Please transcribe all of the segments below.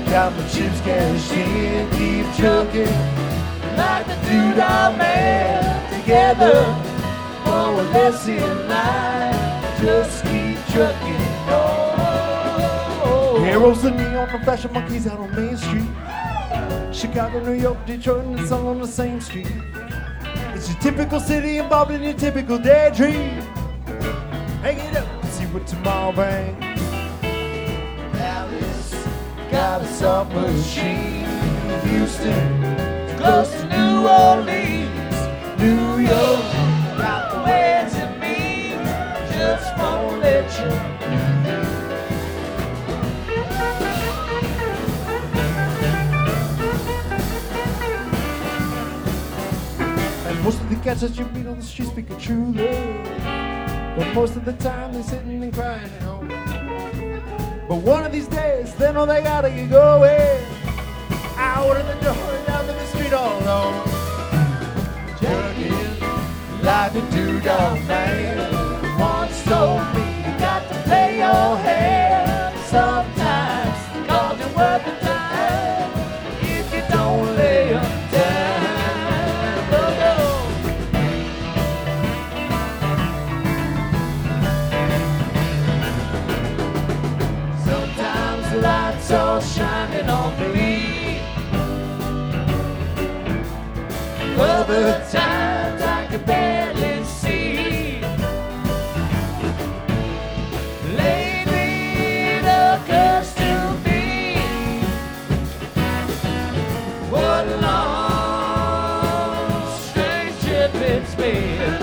Got my chips cashed in, keep trucking like the Doodah Man. Together, more or less in line, just keep trucking. Oh, heroes the neon, the fashion monkeys out on Main Street. Chicago, New York, Detroit, and it's all on the same street. It's your typical city involved in your typical daydream. Hang it up and see what tomorrow brings. Dallas got a soft machine. Houston, close to New Orleans. New York got the ways of me, just won't let you. Most of the cats that you meet on the street speak a true love, but most of the time they're sitting and crying at home. But one of these days, they know they gotta get going. Out of the door, down to the street all alone. Jerking like a Doodah Man. Once told me you got to play your hand. Sometimes the cards are worth the time if you don't lay 'em down. Lights all shining on me. Other times I can barely see. Lately the curse to be. What a long, strange trip it's been.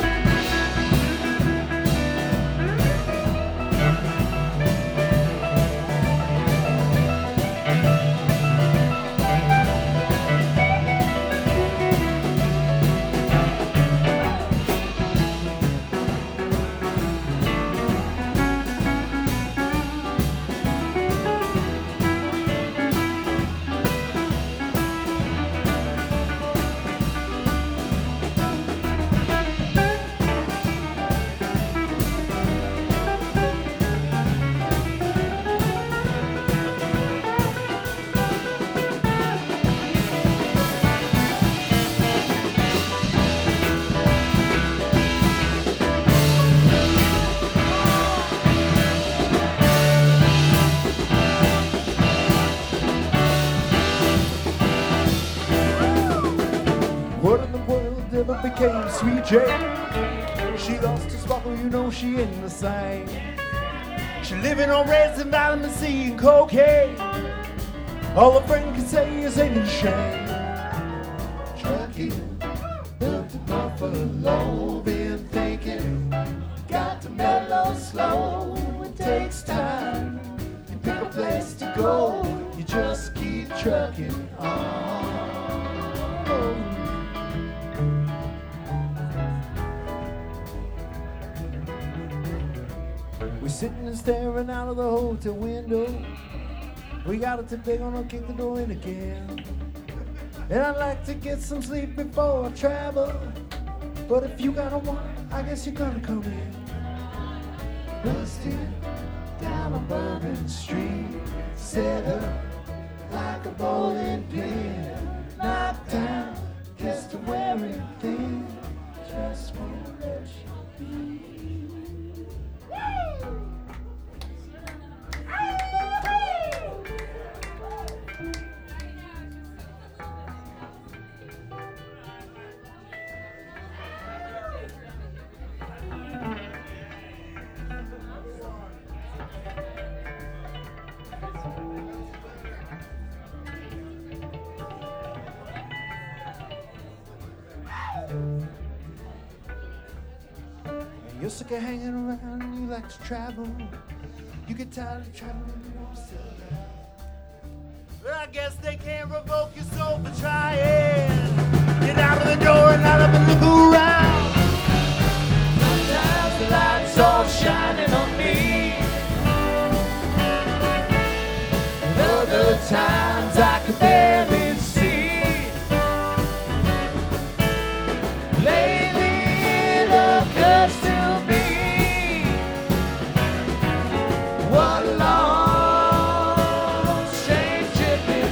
Became Sweet Jane. She lost her sparkle, you know she ain't the same. She living on resin, vitamin C and cocaine. All a friend can say is ain't a shame. Trucking up to Buffalo, been thinking, got to mellow slow. It takes time, you pick a place to go, you just keep trucking on. We're sitting and staring out of the hotel window. We got it today, gonna kick the door in again. And I'd like to get some sleep before I travel, but if you gotta want, I guess you're gonna come in. Busted down on Bourbon Street, set up like a bowling pin. Knocked down, just a wearing thing, just won't let you be. You're sick of hanging around and you like to travel. You get tired of traveling, you want to sit down. Well, I guess they can't revoke your soul for trying. Get out of the door and light up and look around. Sometimes the light's all shining on me. Other times I can barely see. Lately the curse to be. What a long, strange trip.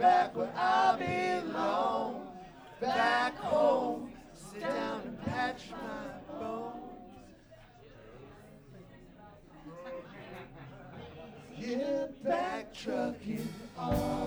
back where I belong. Back home, sit down and patch my bones. Get back trucking on.